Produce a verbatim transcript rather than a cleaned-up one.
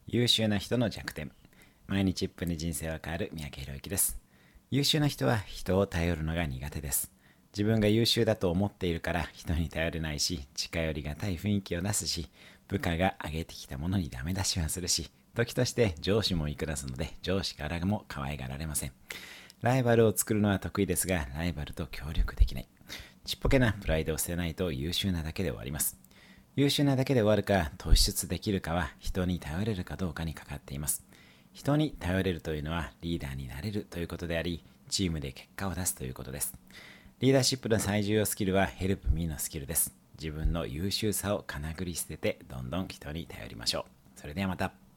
優秀な人の弱点。毎日いっぷんで人生は変わる三宅宏之です。優秀な人は人を頼るのが苦手です。自分が優秀だと思っているから人に頼れないし、近寄りがたい雰囲気を出すし、部下が上げてきたものにダメ出しはするし、時として上司もいくらすので上司からも可愛がられません。ライバルを作るのは得意ですが、ライバルと協力できない。ちっぽけなプライドを捨てないと優秀なだけで終わります。優秀なだけで終わるか突出できるかは人に頼れるかどうかにかかっています。人に頼れるというのはリーダーになれるということであり、チームで結果を出すということです。リーダーシップの最重要スキルはヘルプミーのスキルです。自分の優秀さをかなぐり捨ててどんどん人に頼りましょう。それではまた。